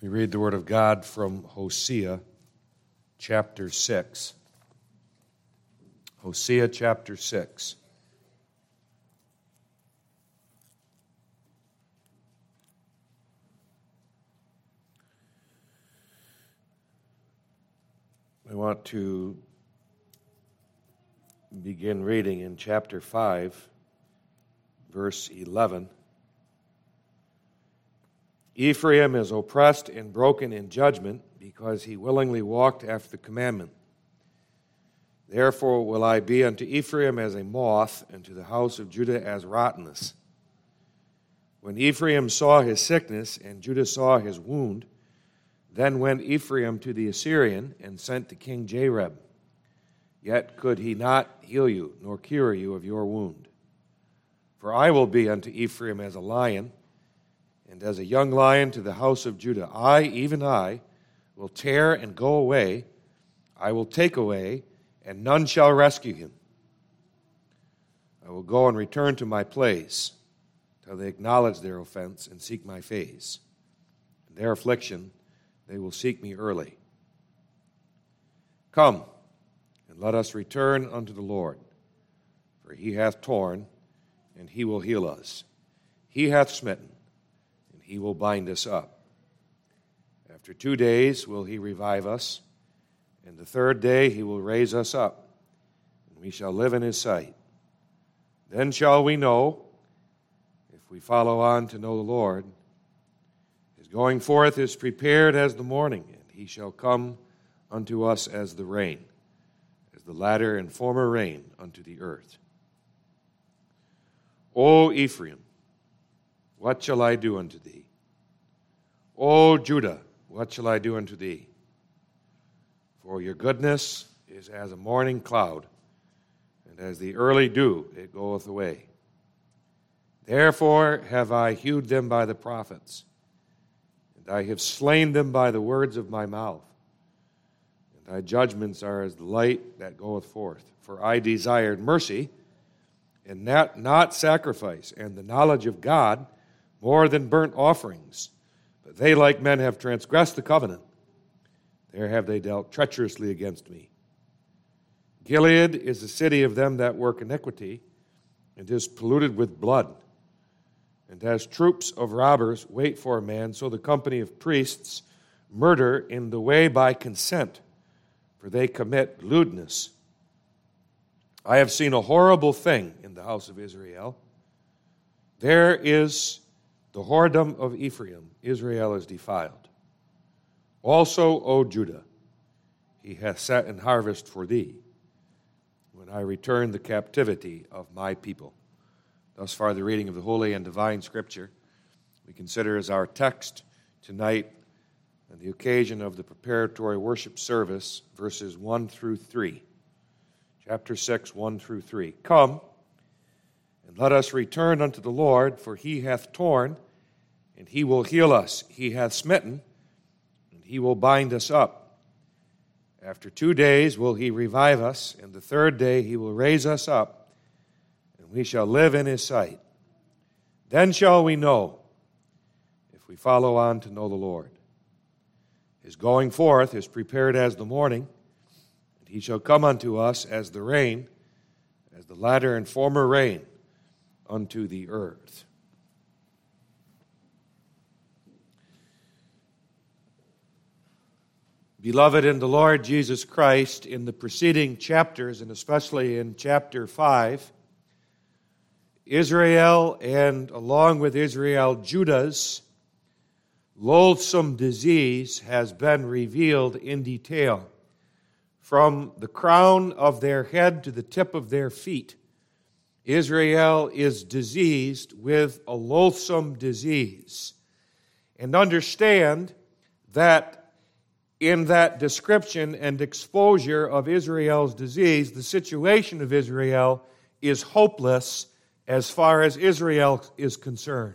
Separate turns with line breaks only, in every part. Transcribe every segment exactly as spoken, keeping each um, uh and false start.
We read the Word of God from Hosea chapter six. Hosea chapter six. I want to begin reading in chapter five, verse eleven. Ephraim is oppressed and broken in judgment because he willingly walked after the commandment. Therefore will I be unto Ephraim as a moth, and to the house of Judah as rottenness. When Ephraim saw his sickness, and Judah saw his wound, then went Ephraim to the Assyrian, and sent to King Jareb. Yet could he not heal you, nor cure you of your wound. For I will be unto Ephraim as a lion, and as a young lion to the house of Judah. I, even I, will tear and go away. I will take away, and none shall rescue him. I will go and return to my place, till they acknowledge their offense and seek my face. In their affliction they will seek me early. Come, and let us return unto the Lord, for he hath torn, and he will heal us. He hath smitten, and he will bind us up. After two days will he revive us, and the third day he will raise us up, and we shall live in his sight. Then shall we know, if we follow on to know the Lord. His going forth is prepared as the morning, and he shall come unto us as the rain, as the latter and former rain unto the earth. O Ephraim, what shall I do unto thee? O Judah, what shall I do unto thee? For your goodness is as a morning cloud, and as the early dew it goeth away. Therefore have I hewed them by the prophets, and I have slain them by the words of my mouth. And thy judgments are as the light that goeth forth. For I desired mercy, and not, not sacrifice, and the knowledge of God more than burnt offerings. But they like men have transgressed the covenant. There have they dealt treacherously against me. Gilead is the city of them that work iniquity, and is polluted with blood. And as troops of robbers wait for a man, so the company of priests murder in the way by consent, for they commit lewdness. I have seen a horrible thing in the house of Israel. There is the whoredom of Ephraim. Israel is defiled. Also, O Judah, he hath set in harvest for thee, when I return the captivity of my people. Thus far, the reading of the Holy and Divine Scripture we consider as our text tonight on the occasion of the preparatory worship service, verses one through three. Chapter six, one through three. Come, and let us return unto the Lord, for he hath torn, and he will heal us. He hath smitten, and he will bind us up. After two days will he revive us, and the third day he will raise us up, and we shall live in his sight. Then shall we know, if we follow on to know the Lord. His going forth is prepared as the morning, and he shall come unto us as the rain, as the latter and former rain unto the earth. Beloved in the Lord Jesus Christ, in the preceding chapters, and especially in chapter five, Israel, and along with Israel, Judah's loathsome disease has been revealed in detail. From the crown of their head to the tip of their feet, Israel is diseased with a loathsome disease. And understand that in that description and exposure of Israel's disease, the situation of Israel is hopeless as far as Israel is concerned.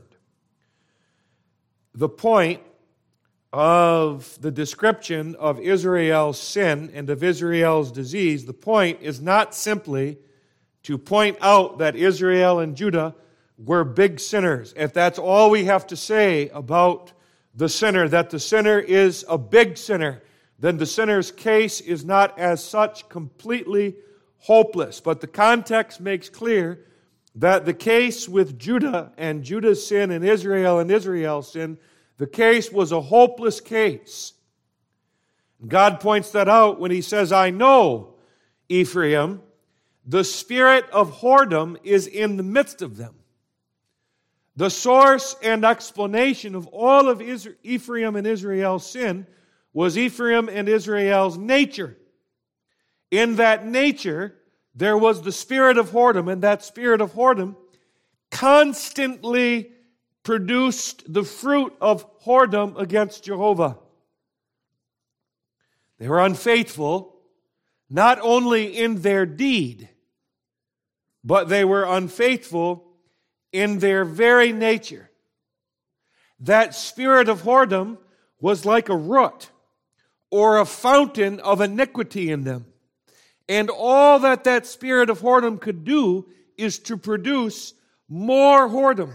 The point of the description of Israel's sin and of Israel's disease, the point is not simply to point out that Israel and Judah were big sinners. If that's all we have to say about the sinner, that the sinner is a big sinner, then the sinner's case is not as such completely hopeless. But the context makes clear that the case with Judah and Judah's sin and Israel and Israel's sin, the case was a hopeless case. God points that out when He says, I know, Ephraim, the spirit of whoredom is in the midst of them. The source and explanation of all of Ephraim and Israel's sin was Ephraim and Israel's nature. In that nature, there was the spirit of whoredom, and that spirit of whoredom constantly produced the fruit of whoredom against Jehovah. They were unfaithful, not only in their deed, but they were unfaithful in their very nature. That spirit of whoredom was like a root or a fountain of iniquity in them. And all that that spirit of whoredom could do is to produce more whoredom.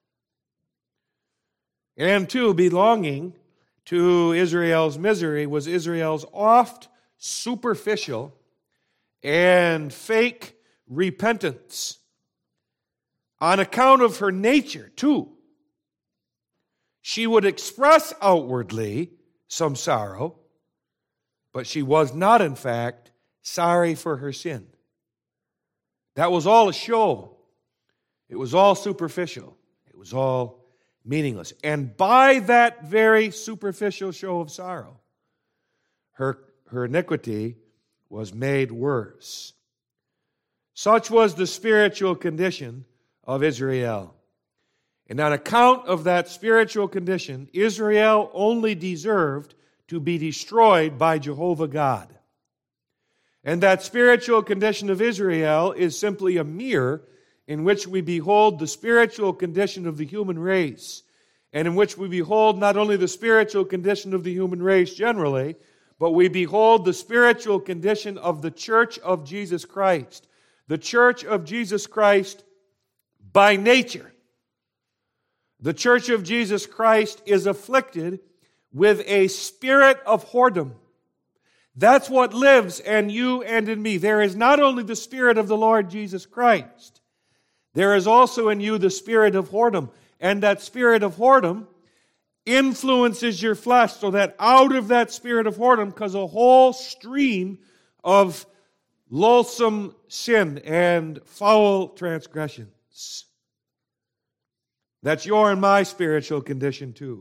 And two, belonging to Israel's misery was Israel's oft superficial and fake repentance. On account of her nature, too, she would express outwardly some sorrow, but she was not, in fact, sorry for her sin. That was all a show. It was all superficial. It was all meaningless. And by that very superficial show of sorrow, her, her iniquity was made worse. Such was the spiritual condition of Israel. And on account of that spiritual condition, Israel only deserved to be destroyed by Jehovah God. And that spiritual condition of Israel is simply a mirror in which we behold the spiritual condition of the human race, and in which we behold not only the spiritual condition of the human race generally, but we behold the spiritual condition of the church of Jesus Christ. The church of Jesus Christ by nature. The church of Jesus Christ is afflicted with a spirit of whoredom. That's what lives in you and in me. There is not only the Spirit of the Lord Jesus Christ, there is also in you the spirit of whoredom. And that spirit of whoredom influences your flesh, so that out of that spirit of whoredom comes a whole stream of loathsome sin and foul transgressions. That's your and my spiritual condition too.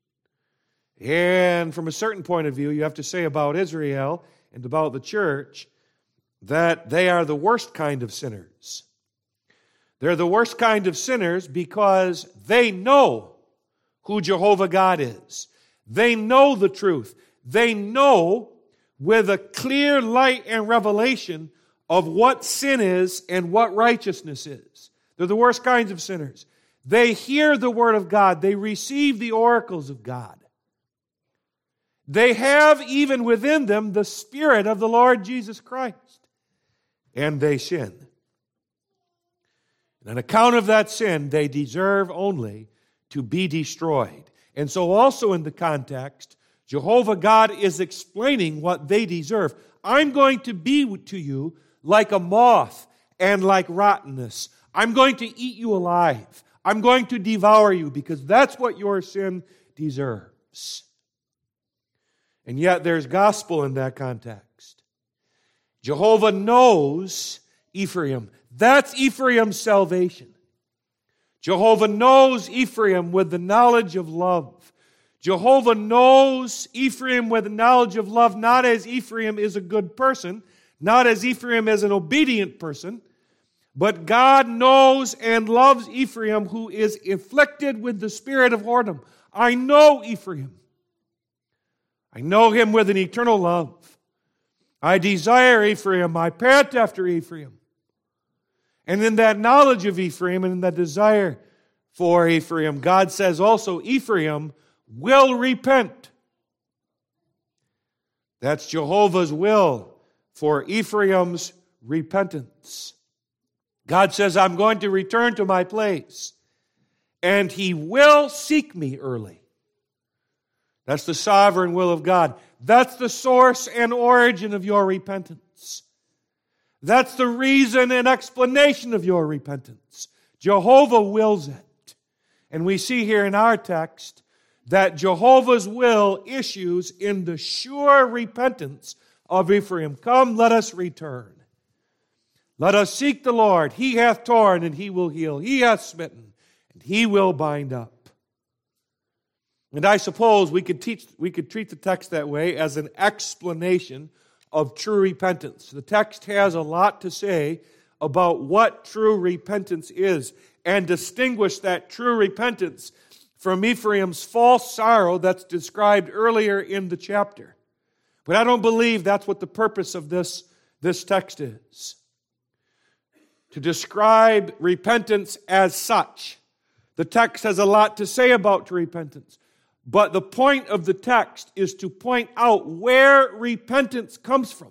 And from a certain point of view, you have to say about Israel and about the church that they are the worst kind of sinners. They're the worst kind of sinners because they know who Jehovah God is. They know the truth. They know with a clear light and revelation of what sin is and what righteousness is. They're the worst kinds of sinners. They hear the Word of God. They receive the oracles of God. They have even within them the Spirit of the Lord Jesus Christ. And they sin. And on account of that sin, they deserve only to be destroyed. And so also in the context, Jehovah God is explaining what they deserve. I'm going to be to you like a moth and like rottenness. I'm going to eat you alive. I'm going to devour you because that's what your sin deserves. And yet there's gospel in that context. Jehovah knows Ephraim. That's Ephraim's salvation. Jehovah knows Ephraim with the knowledge of love. Jehovah knows Ephraim with the knowledge of love, not as Ephraim is a good person, not as Ephraim is an obedient person, but God knows and loves Ephraim who is afflicted with the spirit of whoredom. I know Ephraim. I know him with an eternal love. I desire Ephraim. I pant after Ephraim. And in that knowledge of Ephraim and in that desire for Ephraim, God says also, Ephraim will repent. That's Jehovah's will for Ephraim's repentance. God says, I'm going to return to my place, and he will seek me early. That's the sovereign will of God. That's the source and origin of your repentance. That's the reason and explanation of your repentance. Jehovah wills it. And we see here in our text that Jehovah's will issues in the sure repentance of Ephraim. Come, let us return. Let us seek the Lord. He hath torn, and He will heal. He hath smitten, and He will bind up. And I suppose we could teach, we could treat the text that way as an explanation of true repentance. The text has a lot to say about what true repentance is and distinguish that true repentance from Ephraim's false sorrow that's described earlier in the chapter. But I don't believe that's what the purpose of this, this text is. To describe repentance as such. The text has a lot to say about repentance. But the point of the text is to point out where repentance comes from.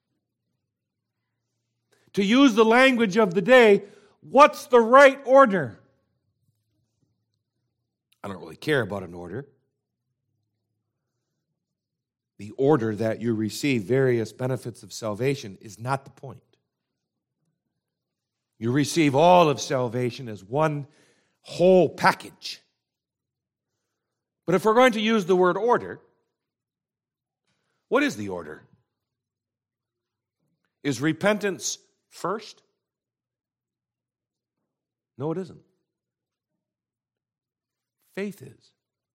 To use the language of the day, what's the right order? I don't really care about an order. The order that you receive various benefits of salvation is not the point. You receive all of salvation as one whole package. But if we're going to use the word order, what is the order? Is repentance first? No, it isn't. Faith is.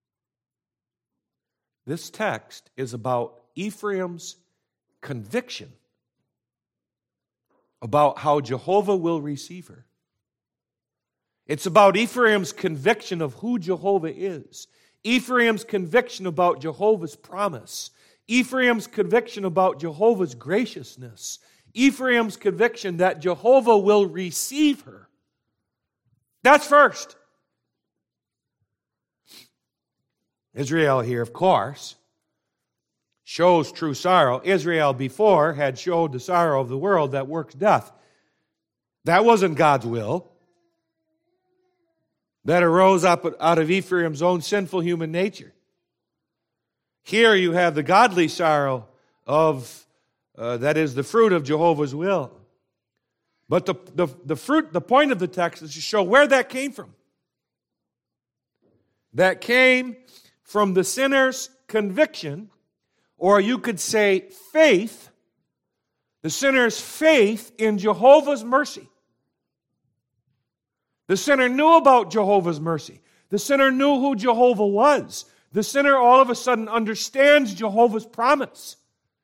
This text is about Ephraim's conviction about how Jehovah will receive her. It's about Ephraim's conviction of who Jehovah is. Ephraim's conviction about Jehovah's promise. Ephraim's conviction about Jehovah's graciousness. Ephraim's conviction that Jehovah will receive her. That's first. Israel here, of course, shows true sorrow. Israel before had showed the sorrow of the world that works death. That wasn't God's will. That arose up out of Ephraim's own sinful human nature. Here you have the godly sorrow of, uh, that is the fruit of Jehovah's will. But the, the, the fruit, the point of the text is to show where that came from. That came from the sinner's conviction, or you could say faith, the sinner's faith in Jehovah's mercy. The sinner knew about Jehovah's mercy. The sinner knew who Jehovah was. The sinner all of a sudden understands Jehovah's promise.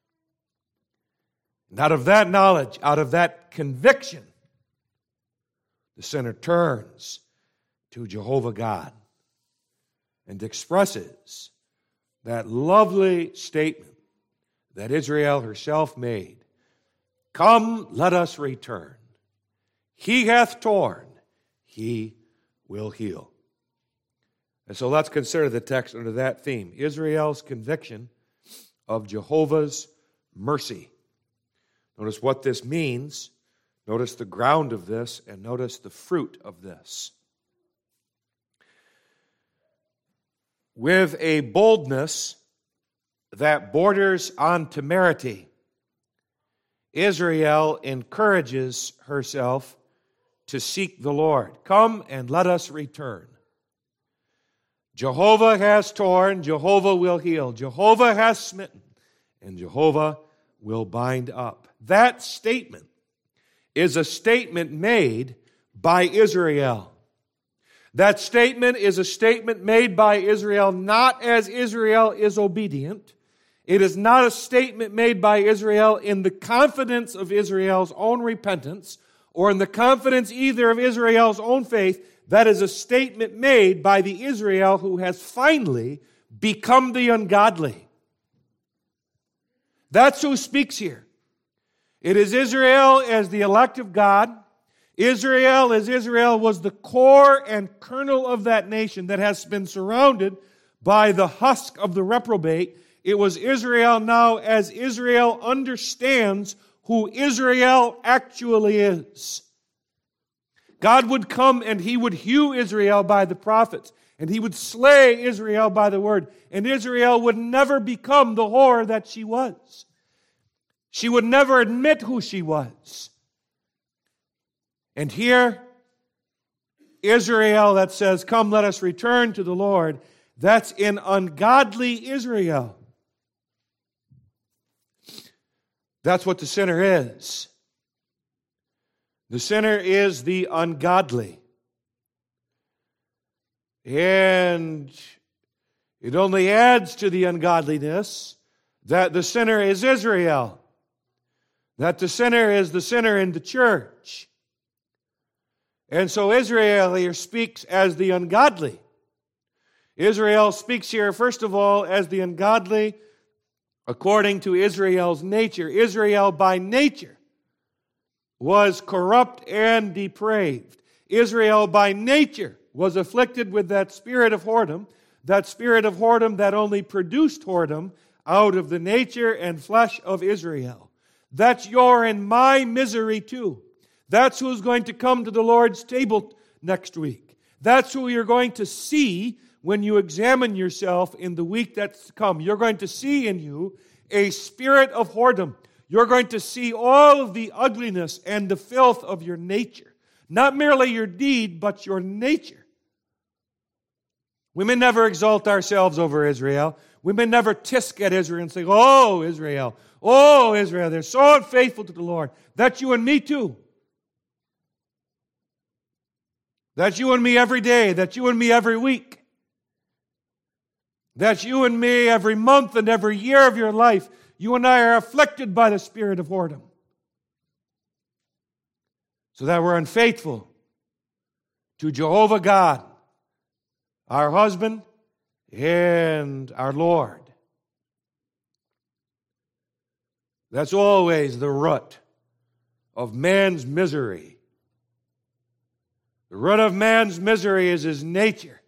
And out of that knowledge, out of that conviction, the sinner turns to Jehovah God and expresses that lovely statement that Israel herself made. Come, let us return. He hath torn, He will heal. And so let's consider the text under that theme. Israel's conviction of Jehovah's mercy. Notice what this means. Notice the ground of this, and notice the fruit of this. With a boldness that borders on temerity, Israel encourages herself to seek the Lord. Come and let us return. Jehovah has torn, Jehovah will heal. Jehovah has smitten, and Jehovah will bind up. That statement is a statement made by Israel. That statement is a statement made by Israel not as Israel is obedient. It is not a statement made by Israel in the confidence of Israel's own repentance or in the confidence either of Israel's own faith. That is a statement made by the Israel who has finally become the ungodly. That's who speaks here. It is Israel as the elect of God. Israel as Israel was the core and kernel of that nation that has been surrounded by the husk of the reprobate. It was Israel now as Israel understands who Israel actually is. God would come and He would hew Israel by the prophets. And he would slay Israel by the word. And Israel would never become the whore that she was. She would never admit who she was. And here, Israel that says, come, let us return to the Lord, that's in ungodly Israel. That's what the sinner is. The sinner is the ungodly. And it only adds to the ungodliness that the sinner is Israel. That the sinner is the sinner in the church. And so Israel here speaks as the ungodly. Israel speaks here, first of all, as the ungodly according to Israel's nature. Israel by nature was corrupt and depraved. Israel by nature was afflicted with that spirit of whoredom, that spirit of whoredom that only produced whoredom out of the nature and flesh of Israel. That's your and my misery too. That's who's going to come to the Lord's table next week. That's who you're going to see when you examine yourself in the week that's to come. You're going to see in you a spirit of whoredom. You're going to see all of the ugliness and the filth of your nature. Not merely your deed, but your nature. We may never exalt ourselves over Israel. We may never tisk at Israel and say, oh, Israel, oh, Israel, they're so unfaithful to the Lord. That's you and me too. That's you and me every day. That's you and me every week. That's you and me every month and every year of your life. You and I are afflicted by the spirit of whoredom. So that we're unfaithful to Jehovah God, our husband and our Lord. That's always the root of man's misery. The root of man's misery is his nature.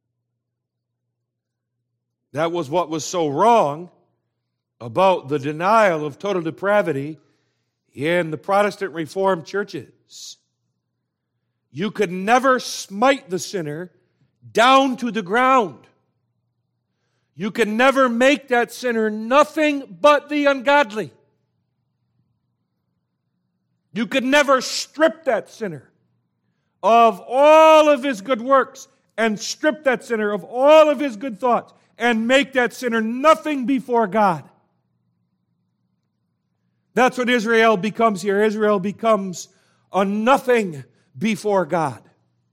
That was what was so wrong about the denial of total depravity in the Protestant Reformed churches. You could never smite the sinner down to the ground. You can never make that sinner nothing but the ungodly. You could never strip that sinner of all of his good works and strip that sinner of all of his good thoughts and make that sinner nothing before God. That's what Israel becomes here. Israel becomes a nothing before God.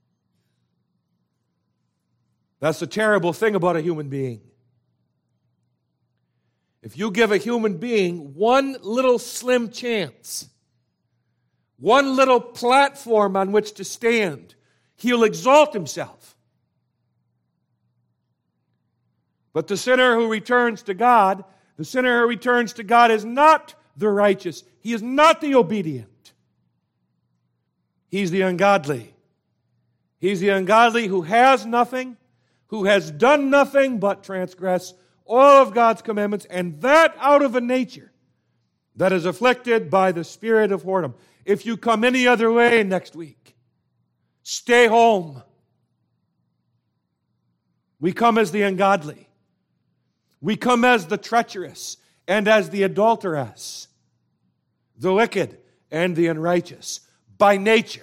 That's the terrible thing about a human being. If you give a human being one little slim chance, one little platform on which to stand, he'll exalt himself. But the sinner who returns to God, the sinner who returns to God is not the righteous. He is not the obedient. He's the ungodly. He's the ungodly who has nothing, who has done nothing but transgress all of God's commandments, and that out of a nature that is afflicted by the spirit of whoredom. If you come any other way next week, stay home. We come as the ungodly. We come as the treacherous and as the adulteress, the wicked and the unrighteous, by nature.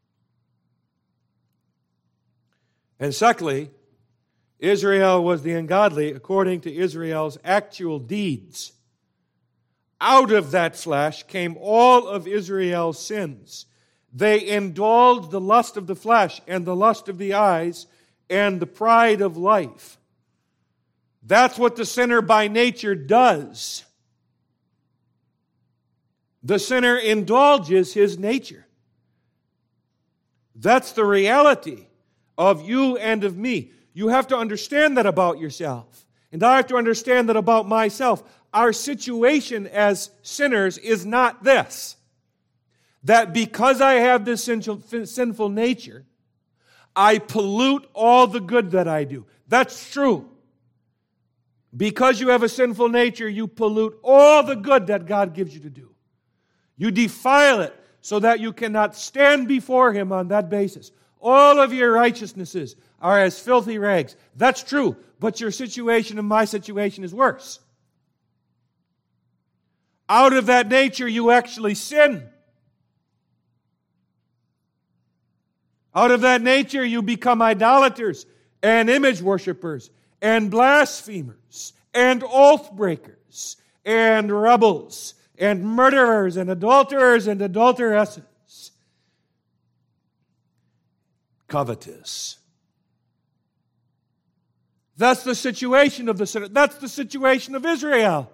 And secondly, Israel was the ungodly according to Israel's actual deeds. Out of that flesh came all of Israel's sins. They indulged the lust of the flesh and the lust of the eyes and the pride of life. That's what the sinner by nature does. The sinner indulges his nature. That's the reality of you and of me. You have to understand that about yourself. And I have to understand that about myself. Our situation as sinners is not this. That because I have this sinful nature, I pollute all the good that I do. That's true. Because you have a sinful nature, you pollute all the good that God gives you to do. You defile it so that you cannot stand before Him on that basis. All of your righteousnesses are as filthy rags. That's true, but your situation and my situation is worse. Out of that nature, you actually sin. Out of that nature, you become idolaters and image worshipers and blasphemers and oath breakers and rebels and murderers and adulterers and adulteresses. Covetous. That's the situation of the sinner. That's the situation of Israel.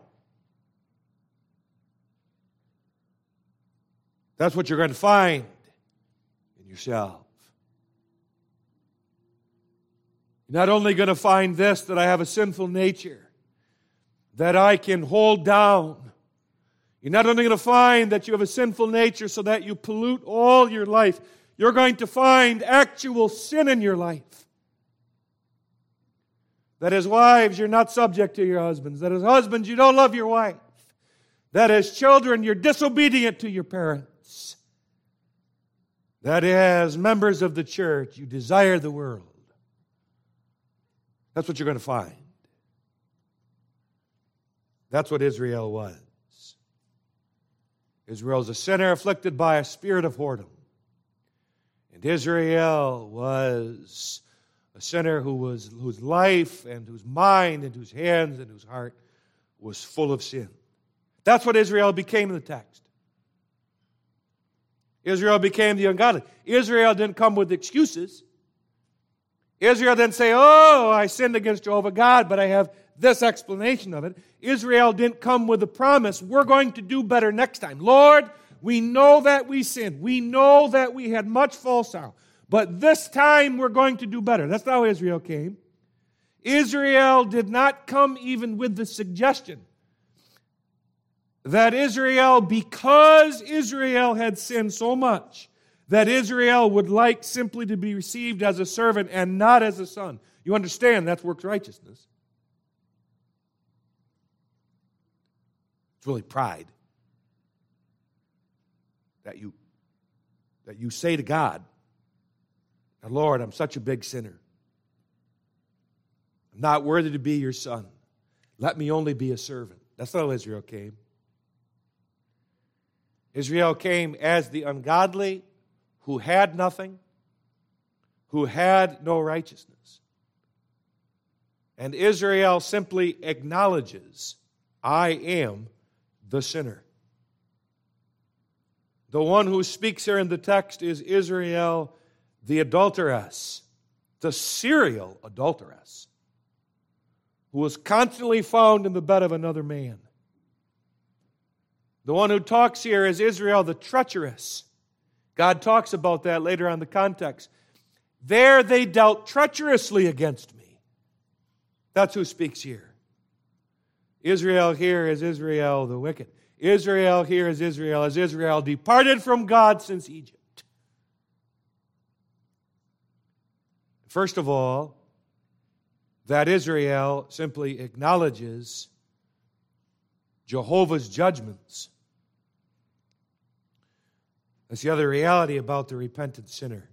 That's what you're going to find in yourself. You're not only going to find this, that I have a sinful nature that I can hold down. You're not only going to find that you have a sinful nature so that you pollute all your life. You're going to find actual sin in your life. That as wives, you're not subject to your husbands. That as husbands, you don't love your wife. That as children, you're disobedient to your parents. That as members of the church, you desire the world. That's what you're going to find. That's what Israel was. Israel's a sinner afflicted by a spirit of whoredom. And Israel was a sinner who was, whose life and whose mind and whose hands and whose heart was full of sin. That's what Israel became in the text. Israel became the ungodly. Israel didn't come with excuses. Israel didn't say, oh, I sinned against Jehovah God, but I have this explanation of it. Israel didn't come with a promise, we're going to do better next time. Lord, we know that we sinned. We know that we had much false sorrow. But this time we're going to do better. That's not how Israel came. Israel did not come even with the suggestion that Israel, because Israel had sinned so much, that Israel would like simply to be received as a servant and not as a son. You understand that's works righteousness. It's really pride. That you, that you say to God, Lord, I'm such a big sinner. I'm not worthy to be your son. Let me only be a servant. That's not how Israel came. Israel came as the ungodly who had nothing, who had no righteousness. And Israel simply acknowledges, I am the sinner. The one who speaks here in the text is Israel, the adulteress, the serial adulteress, who was constantly found in the bed of another man. The one who talks here is Israel, the treacherous. God talks about that later on in the context. There they dealt treacherously against me. That's who speaks here. Israel here is Israel the wicked. Israel here is Israel as Israel departed from God since Egypt. First of all, that Israel simply acknowledges Jehovah's judgments. That's the other reality about the repentant sinner.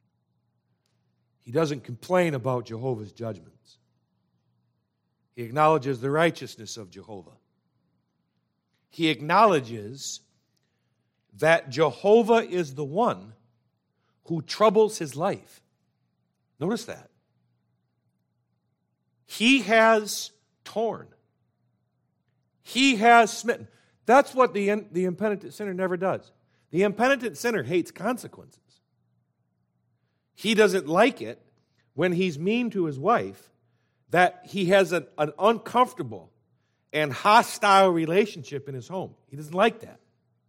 He doesn't complain about Jehovah's judgments. He acknowledges the righteousness of Jehovah. He acknowledges that Jehovah is the one who troubles his life. Notice that. He has torn. He has smitten. That's what the, the impenitent sinner never does. The impenitent sinner hates consequences. He doesn't like it when he's mean to his wife, that he has an, an uncomfortable and hostile relationship in his home. He doesn't like that.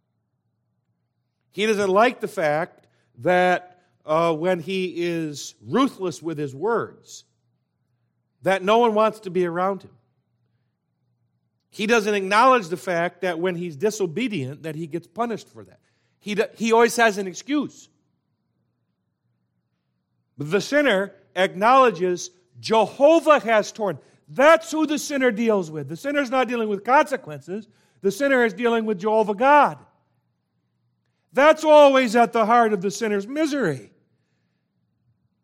He doesn't like the fact that uh, when he is ruthless with his words, that no one wants to be around him. He doesn't acknowledge the fact that when he's disobedient, that he gets punished for that. He, he always has an excuse. But the sinner acknowledges Jehovah has torn. That's who the sinner deals with. The sinner's not dealing with consequences. The sinner is dealing with Jehovah God. That's always at the heart of the sinner's misery.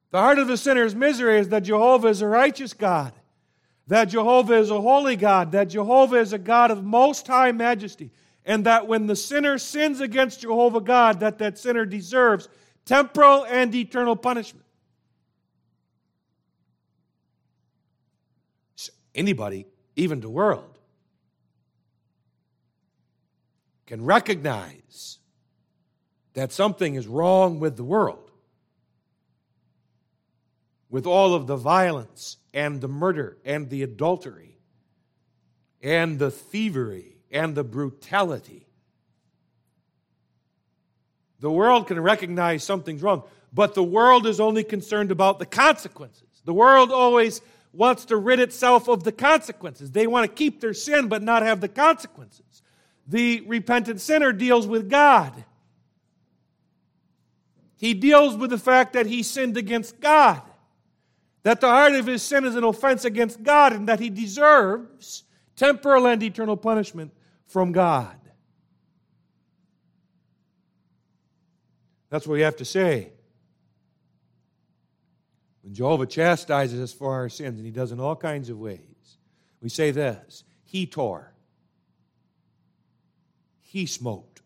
The heart of the sinner's misery is that Jehovah is a righteous God, that Jehovah is a holy God, that Jehovah is a God of most high majesty, and that when the sinner sins against Jehovah God, that that sinner deserves temporal and eternal punishment. Anybody, even the world, can recognize that something is wrong with the world, with all of the violence and the murder and the adultery and the thievery and the brutality. The world can recognize something's wrong, but the world is only concerned about the consequences. The world always wants to rid itself of the consequences. They want to keep their sin but not have the consequences. The repentant sinner deals with God. He deals with the fact that he sinned against God, that the heart of his sin is an offense against God, and that he deserves temporal and eternal punishment from God. That's what we have to say. When Jehovah chastises us for our sins, and he does in all kinds of ways, we say this: He tore, He smote.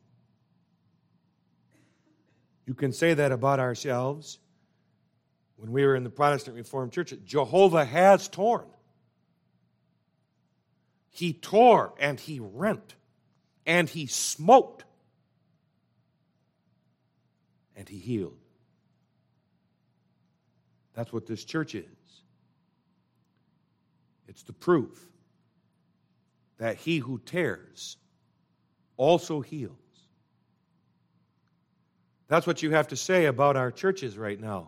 You can say that about ourselves. When we were in the Protestant Reformed Church, Jehovah has torn. He tore and He rent and He smote and He healed. That's what this church is. It's the proof that He who tears also heals. That's what you have to say about our churches right now.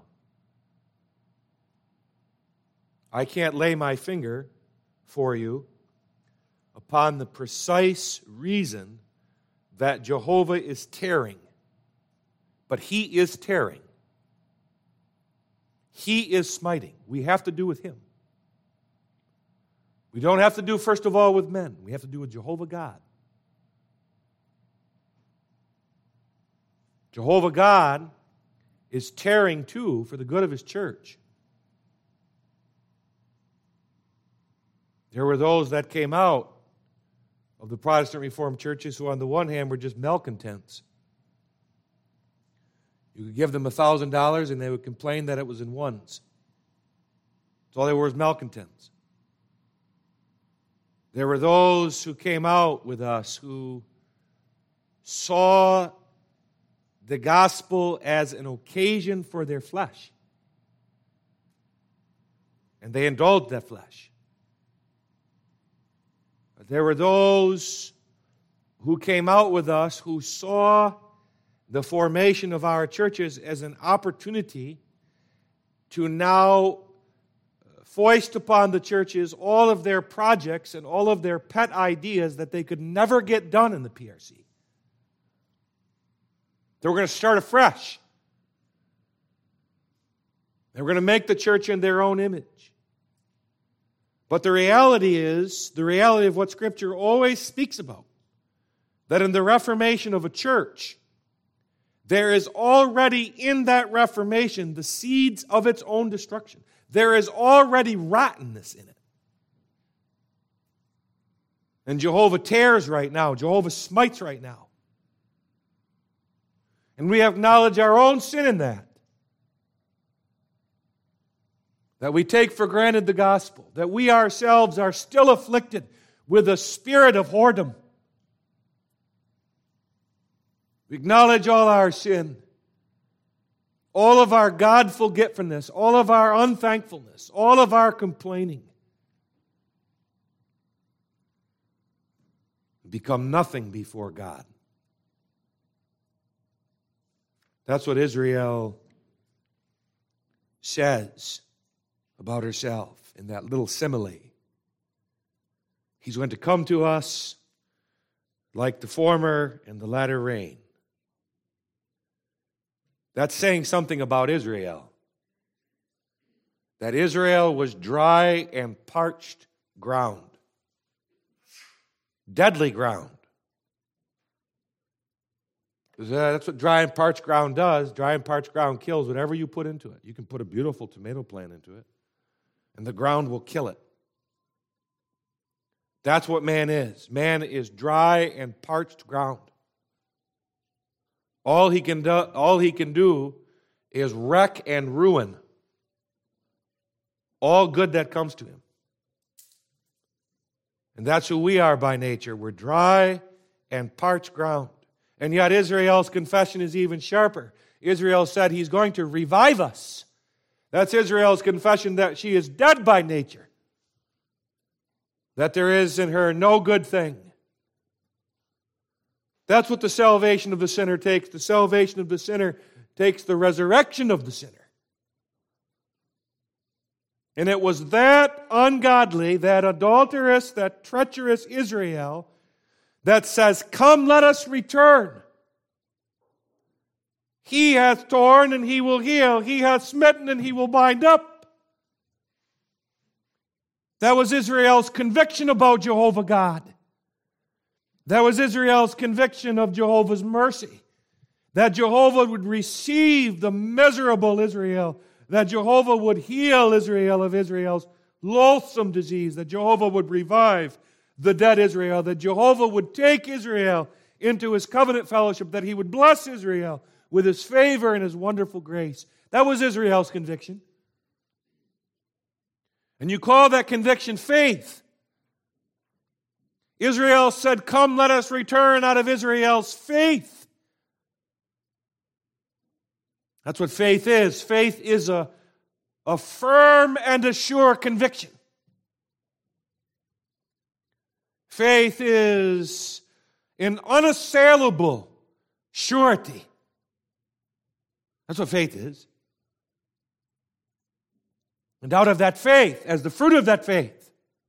I can't lay my finger for you upon the precise reason that Jehovah is tearing, but He is tearing. He is smiting. We have to do with Him. We don't have to do, first of all, with men. We have to do with Jehovah God. Jehovah God is tearing too for the good of His church. There were those that came out of the Protestant Reformed churches who on the one hand were just malcontents. You could give them a thousand dollars and they would complain that it was in ones. That's all they were was malcontents. There were those who came out with us who saw the gospel as an occasion for their flesh. And they indulged that flesh. But there were those who came out with us who saw the formation of our churches as an opportunity to now foist upon the churches all of their projects and all of their pet ideas that they could never get done in the P R C. They were going to start afresh. They were going to make the church in their own image. But the reality is, the reality of what Scripture always speaks about, that in the reformation of a church, there is already in that reformation the seeds of its own destruction. There is already rottenness in it. And Jehovah tears right now. Jehovah smites right now. And we acknowledge our own sin in that. That we take for granted the gospel. That we ourselves are still afflicted with a spirit of whoredom. We acknowledge all our sin. All of our God forgetfulness. All of our unthankfulness. All of our complaining. Become nothing before God. That's what Israel says about herself in that little simile. He's going to come to us like the former and the latter rain. That's saying something about Israel. That Israel was dry and parched ground. Deadly ground. That's what dry and parched ground does. Dry and parched ground kills whatever you put into it. You can put a beautiful tomato plant into it, and the ground will kill it. That's what man is. Man is dry and parched ground. All he can do, all he can do is wreck and ruin all good that comes to him. And that's who we are by nature. We're dry and parched ground. And yet Israel's confession is even sharper. Israel said he's going to revive us. That's Israel's confession that she is dead by nature, that there is in her no good thing. That's what the salvation of the sinner takes. The salvation of the sinner takes the resurrection of the sinner. And it was that ungodly, that adulterous, that treacherous Israel that says, "Come, let us return. He hath torn and he will heal. He hath smitten and he will bind up." That was Israel's conviction about Jehovah God. That was Israel's conviction of Jehovah's mercy. That Jehovah would receive the miserable Israel. That Jehovah would heal Israel of Israel's loathsome disease. That Jehovah would revive the dead Israel. That Jehovah would take Israel into his covenant fellowship. That he would bless Israel with his favor and his wonderful grace. That was Israel's conviction. And you call that conviction faith. Israel said, "Come, let us return," out of Israel's faith. That's what faith is. Faith is a, a firm and a sure conviction. Faith is an unassailable surety. That's what faith is. And out of that faith, as the fruit of that faith,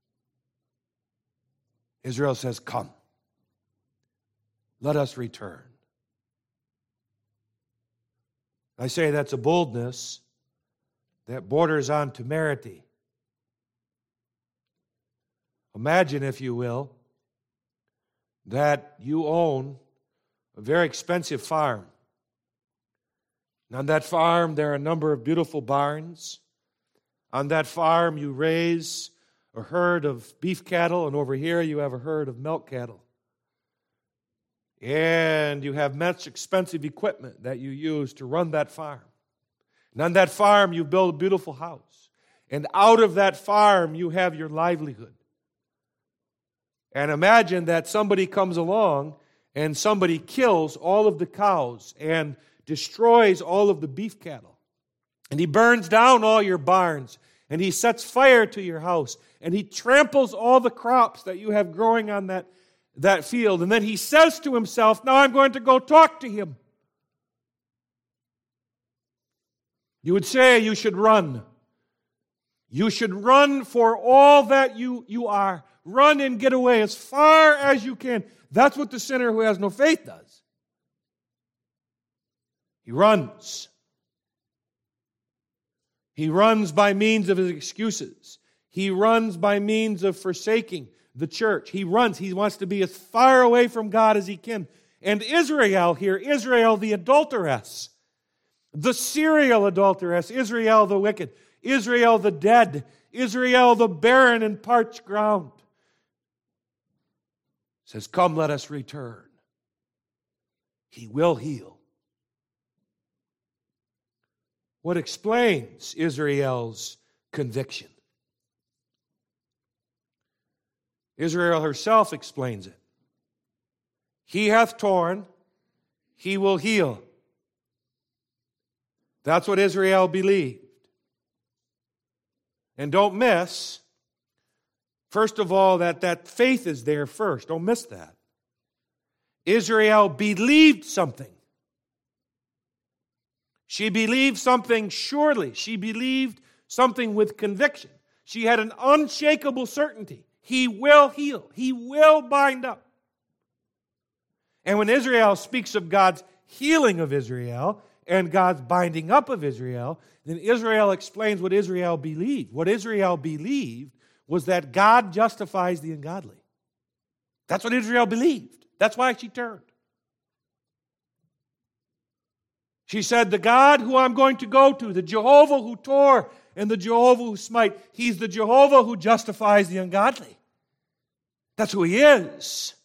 Israel says, "Come, let us return." I say that's a boldness that borders on temerity. Imagine, if you will, that you own a very expensive farm. And on that farm, there are a number of beautiful barns. On that farm, you raise a herd of beef cattle, and over here you have a herd of milk cattle. And you have much expensive equipment that you use to run that farm. And on that farm, you build a beautiful house. And out of that farm, you have your livelihood. And imagine that somebody comes along and somebody kills all of the cows and destroys all of the beef cattle. And he burns down all your barns. And he sets fire to your house. And he tramples all the crops that you have growing on that, that field. And then he says to himself, "Now I'm going to go talk to him." You would say you should run. You should run for all that you, you are. Run and get away as far as you can. That's what the sinner who has no faith does. He runs. He runs by means of his excuses. He runs by means of forsaking the church. He runs. He wants to be as far away from God as he can. And Israel here, Israel the adulteress, the serial adulteress, Israel the wicked, Israel the dead, Israel the barren and parched ground, says, "Come, let us return. He will heal." What explains Israel's conviction? Israel herself explains it. He hath torn, he will heal. That's what Israel believed. And don't miss, first of all, that that faith is there first. Don't miss that. Israel believed something. She believed something surely. She believed something with conviction. She had an unshakable certainty. He will heal. He will bind up. And when Israel speaks of God's healing of Israel and God's binding up of Israel, then Israel explains what Israel believed. What Israel believed was that God justifies the ungodly. That's what Israel believed. That's why she turned. She said, the God who I'm going to go to, the Jehovah who tore and the Jehovah who smite, He's the Jehovah who justifies the ungodly. That's who He is.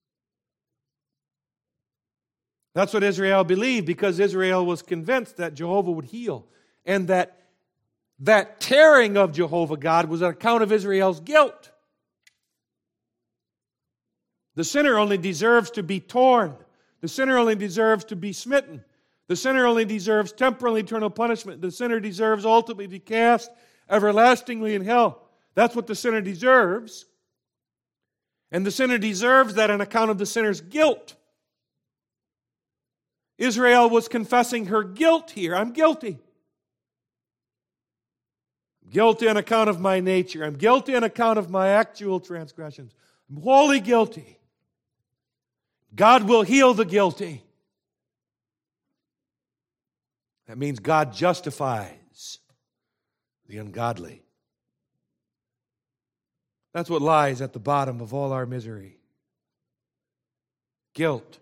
That's what Israel believed, because Israel was convinced that Jehovah would heal, and that that tearing of Jehovah God was on account of Israel's guilt. The sinner only deserves to be torn. The sinner only deserves to be smitten. The sinner only deserves temporal eternal punishment. The sinner deserves ultimately to be cast everlastingly in hell. That's what the sinner deserves. And the sinner deserves that on account of the sinner's guilt. Israel was confessing her guilt here. I'm guilty. I'm guilty on account of my nature. I'm guilty on account of my actual transgressions. I'm wholly guilty. God will heal the guilty. That means God justifies the ungodly. That's what lies at the bottom of all our misery. Guilt.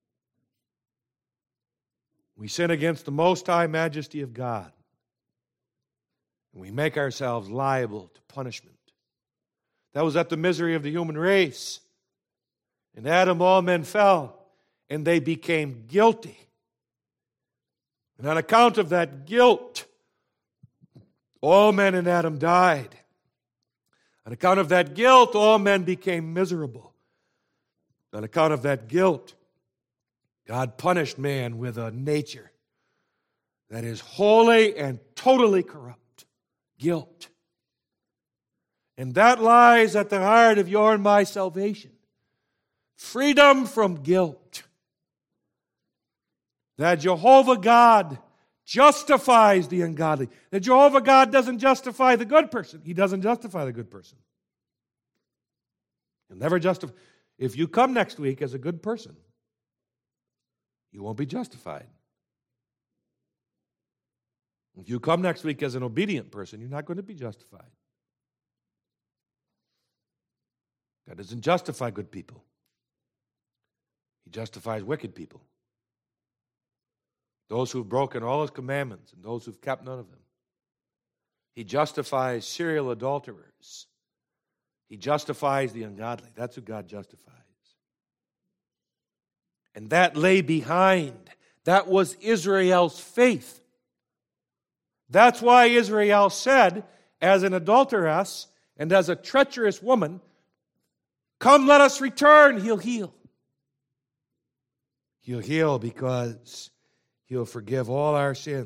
We sin against the Most High Majesty of God. And we make ourselves liable to punishment. That was at the misery of the human race. In Adam all men fell, and they became guilty. And on account of that guilt, all men in Adam died. On account of that guilt, all men became miserable. On account of that guilt, God punished man with a nature that is wholly and totally corrupt. Guilt. And that lies at the heart of your and my salvation. Freedom from guilt. That Jehovah God justifies the ungodly. That Jehovah God doesn't justify the good person. He doesn't justify the good person. He'll never justify. If you come next week as a good person, you won't be justified. If you come next week as an obedient person, you're not going to be justified. God doesn't justify good people. He justifies wicked people. Those who've broken all His commandments and those who've kept none of them. He justifies serial adulterers. He justifies the ungodly. That's who God justifies. And that lay behind. That was Israel's faith. That's why Israel said, as an adulteress and as a treacherous woman, come, let us return. He'll heal. He'll heal because He'll forgive all our sins.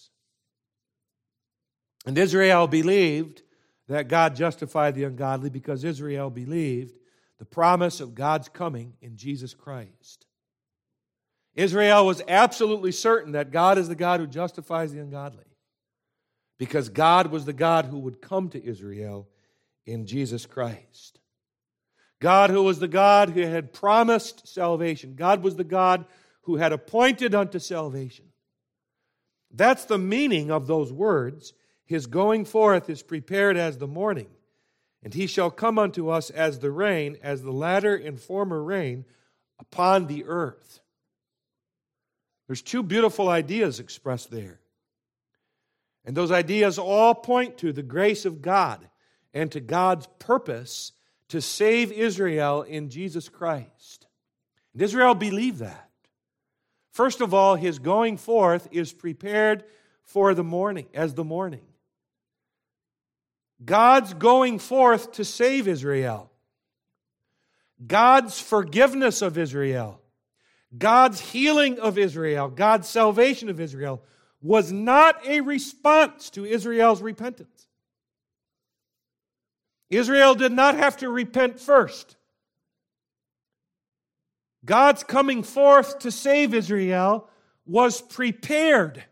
And Israel believed that God justified the ungodly because Israel believed the promise of God's coming in Jesus Christ. Israel was absolutely certain that God is the God who justifies the ungodly because God was the God who would come to Israel in Jesus Christ. God who was the God who had promised salvation. God was the God who had appointed unto salvation. That's the meaning of those words. His going forth is prepared as the morning, and He shall come unto us as the rain, as the latter and former rain upon the earth. There's two beautiful ideas expressed there. And those ideas all point to the grace of God and to God's purpose to save Israel in Jesus Christ. And Israel believed that. First of all, His going forth is prepared for the morning, as the morning. God's going forth to save Israel. God's forgiveness of Israel. God's healing of Israel. God's salvation of Israel was not a response to Israel's repentance. Israel did not have to repent first. God's coming forth to save Israel was prepared.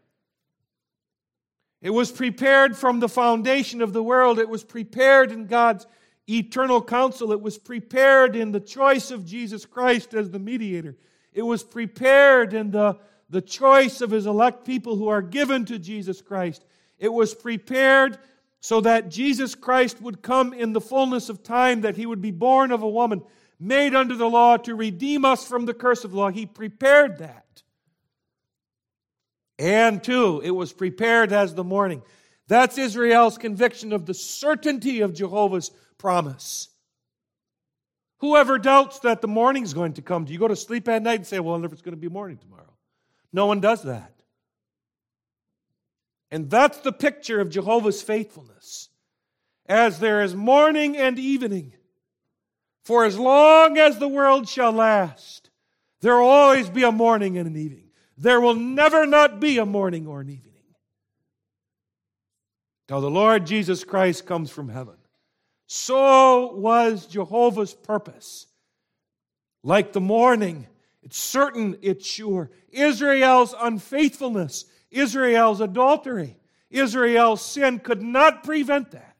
It was prepared from the foundation of the world. It was prepared in God's eternal counsel. It was prepared in the choice of Jesus Christ as the mediator. It was prepared in the, the choice of His elect people who are given to Jesus Christ. It was prepared so that Jesus Christ would come in the fullness of time, that He would be born of a woman, made under the law to redeem us from the curse of the law. He prepared that. And two, it was prepared as the morning. That's Israel's conviction of the certainty of Jehovah's promise. Whoever doubts that the morning's going to come, do you go to sleep at night and say, well, I wonder if it's going to be morning tomorrow? No one does that. And that's the picture of Jehovah's faithfulness. As there is morning and evening, for as long as the world shall last, there will always be a morning and an evening. There will never not be a morning or an evening. Now the Lord Jesus Christ comes from heaven. So was Jehovah's purpose. Like the morning, it's certain, it's sure. Israel's unfaithfulness, Israel's adultery, Israel's sin could not prevent that.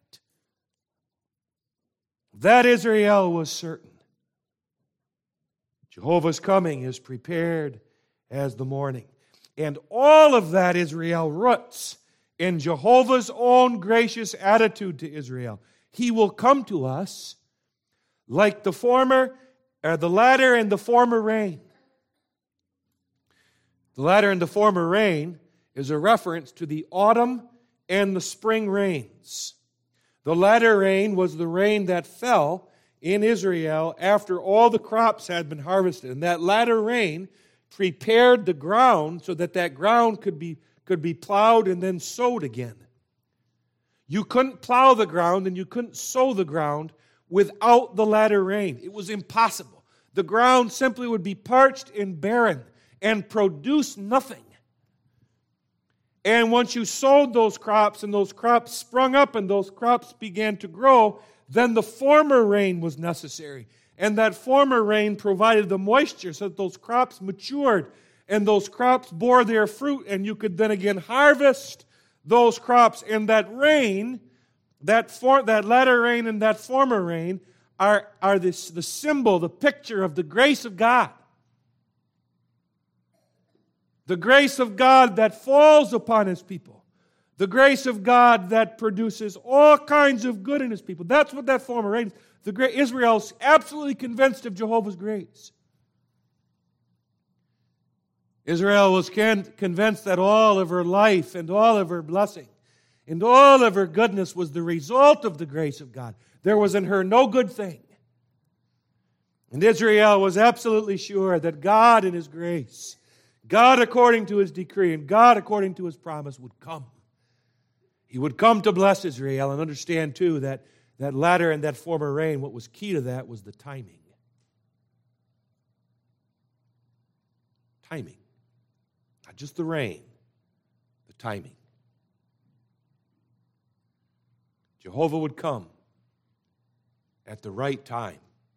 That Israel was certain. Jehovah's coming is prepared as the morning. And all of that Israel roots in Jehovah's own gracious attitude to Israel. He will come to us like the former, or the latter and the former rain. The latter and the former rain is a reference to the autumn and the spring rains. The latter rain was the rain that fell in Israel after all the crops had been harvested. And that latter rain prepared the ground so that that ground could be, could be plowed and then sowed again. You couldn't plow the ground and you couldn't sow the ground without the latter rain. It was impossible. The ground simply would be parched and barren and produce nothing. And once you sowed those crops and those crops sprung up and those crops began to grow, then the former rain was necessary. And that former rain provided the moisture so that those crops matured and those crops bore their fruit, and you could then again harvest those crops. And that rain, that for, that latter rain and that former rain are, are this, the symbol, the picture of the grace of God. The grace of God that falls upon His people. The grace of God that produces all kinds of good in His people. That's what that former rain is. The great Israel's absolutely convinced of Jehovah's grace. Israel was convinced that all of her life and all of her blessing and all of her goodness was the result of the grace of God. There was in her no good thing. And Israel was absolutely sure that God in His grace, God according to His decree, and God according to His promise would come. He would come to bless Israel, and understand too that that latter and that former rain, what was key to that was the timing. Timing. Not just the rain, the timing. Jehovah would come at the right time.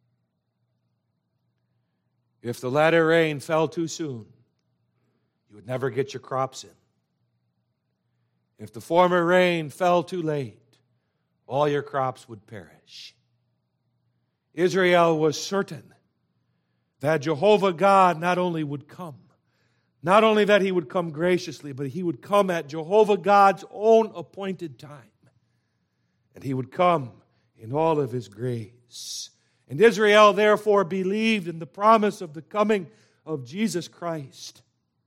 If the latter rain fell too soon, you would never get your crops in. If the former rain fell too late, all your crops would perish. Israel was certain that Jehovah God not only would come, not only that He would come graciously, but He would come at Jehovah God's own appointed time. And He would come in all of His grace. And Israel therefore believed in the promise of the coming of Jesus Christ.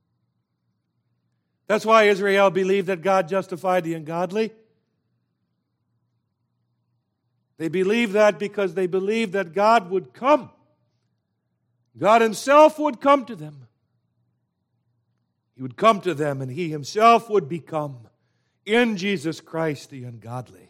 That's why Israel believed that God justified the ungodly. They believed that because they believed that God would come. God Himself would come to them. He would come to them and He Himself would become in Jesus Christ the ungodly.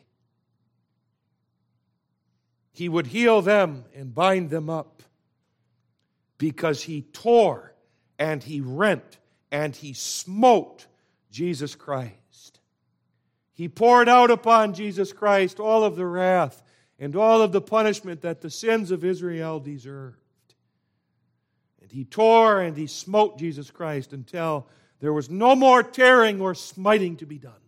He would heal them and bind them up because He tore and He rent and He smote Jesus Christ. He poured out upon Jesus Christ all of the wrath and all of the punishment that the sins of Israel deserved. And He tore and He smote Jesus Christ until there was no more tearing or smiting to be done.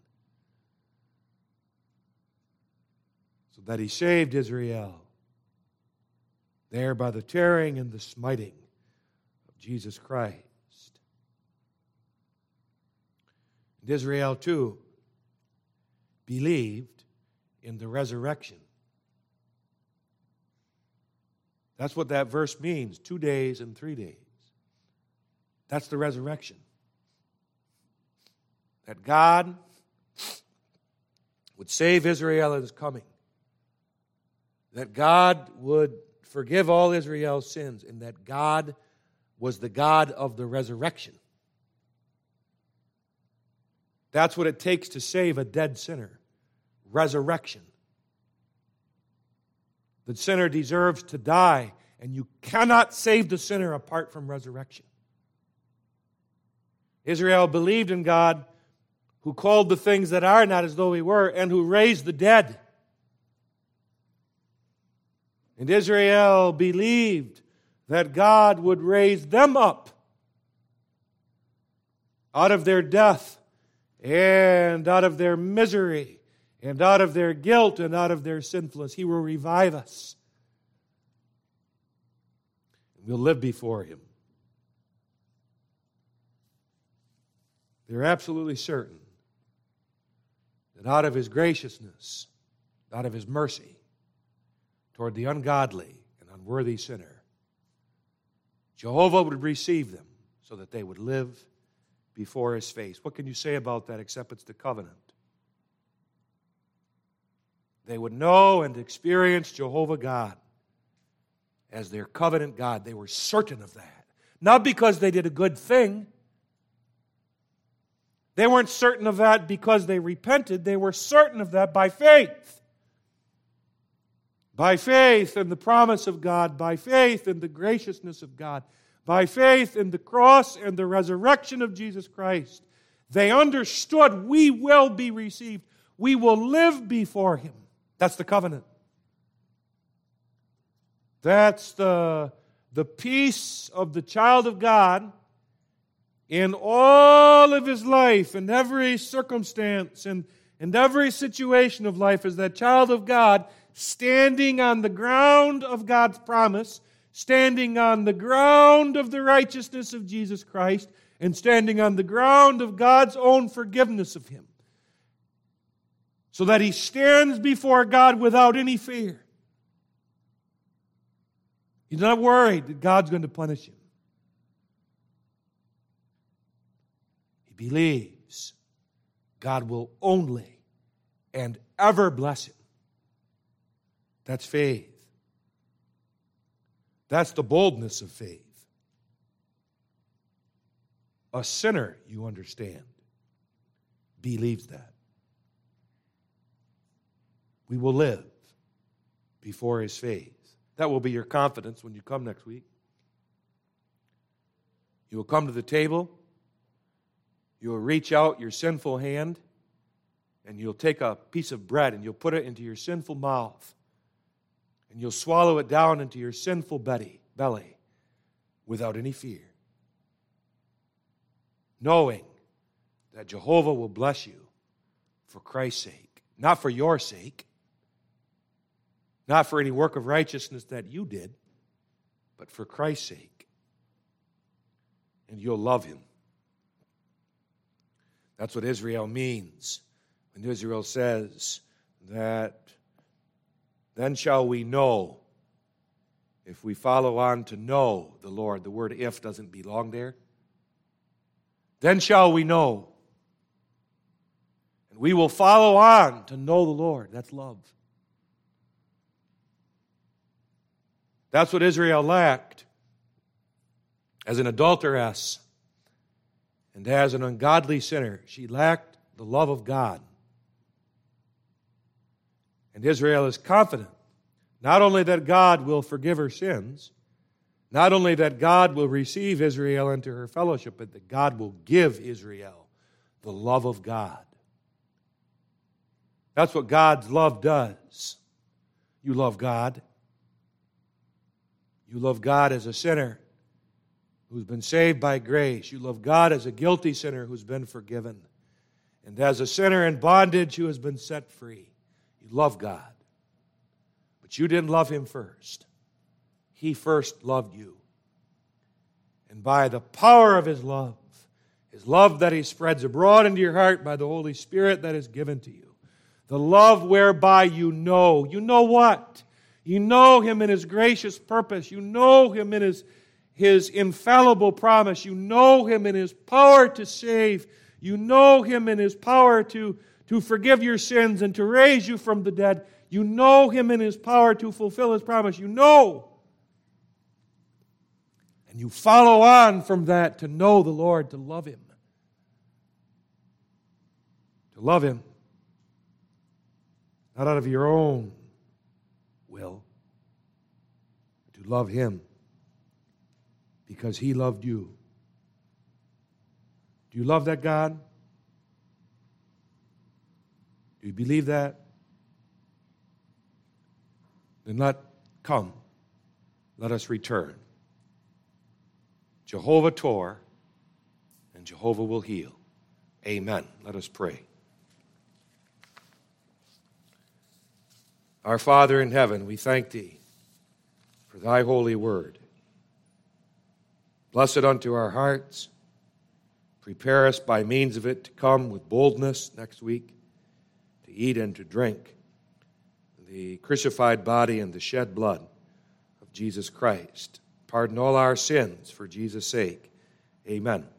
So that He saved Israel there by the tearing and the smiting of Jesus Christ. And Israel too believed in the resurrection. That's what that verse means, two days and three days. That's the resurrection. that God would save Israel at His coming, that God would forgive all Israel's sins, and that God was the God of the resurrection. That's what it takes to save a dead sinner. Resurrection. The sinner deserves to die, and you cannot save the sinner apart from resurrection. Israel believed in God, who called the things that are not as though they were, and who raised the dead. And Israel believed that God would raise them up out of their death and out of their misery and out of their guilt and out of their sinfulness. He will revive us. We'll live before Him. They're absolutely certain that out of His graciousness, out of His mercy toward the ungodly and unworthy sinner, Jehovah would receive them so that they would live before His face. What can you say about that except it's the covenant? They would know and experience Jehovah God as their covenant God. They were certain of that. Not because they did a good thing. They weren't certain of that because they repented. They were certain of that by faith. By faith in the promise of God, by faith in the graciousness of God, by faith in the cross and the resurrection of Jesus Christ. They understood we will be received. We will live before Him. That's the covenant. That's the, the peace of the child of God in all of his life, in every circumstance, and in every situation of life, is that child of God standing on the ground of God's promise, standing on the ground of the righteousness of Jesus Christ, and standing on the ground of God's own forgiveness of him. So that he stands before God without any fear. He's not worried that God's going to punish him. He believes God will only and ever bless him. That's faith. That's the boldness of faith. A sinner, you understand, believes that. We will live before his face. That will be your confidence when you come next week. You will come to the table. You will reach out your sinful hand, and you'll take a piece of bread and you'll put it into your sinful mouth, and you'll swallow it down into your sinful belly, belly without any fear, knowing that Jehovah will bless you for Christ's sake, not for your sake, not for any work of righteousness that you did, but for Christ's sake. And you'll love him. That's what Israel means when Israel says that then shall we know, if we follow on to know the Lord. The word if doesn't belong there. Then shall we know. And we will follow on to know the Lord. That's love. That's what Israel lacked as an adulteress and as an ungodly sinner. She lacked the love of God. And Israel is confident not only that God will forgive her sins, not only that God will receive Israel into her fellowship, but that God will give Israel the love of God. That's what God's love does. You love God. You love God as a sinner who's been saved by grace. You love God as a guilty sinner who's been forgiven. And as a sinner in bondage who has been set free. You love God. But you didn't love him first. He first loved you. And by the power of his love, his love that he spreads abroad into your heart by the Holy Spirit that is given to you, the love whereby you know, you know what? You know him in his gracious purpose. You know him in his, his infallible promise. You know him in his power to save. You know Him in His power to, to forgive your sins and to raise you from the dead. You know Him in His power to fulfill His promise. You know. And you follow on from that to know the Lord, to love Him. To love Him. Not out of your own will. To love Him because He loved you. Do you love that God? Do you believe that? Then let come. Let us return. Jehovah tore, and Jehovah will heal. Amen. Let us pray. Our Father in heaven, we thank Thee for Thy holy word. Bless it unto our hearts. Prepare us by means of it to come with boldness next week, to eat and to drink the crucified body and the shed blood of Jesus Christ. Pardon all our sins for Jesus' sake. Amen.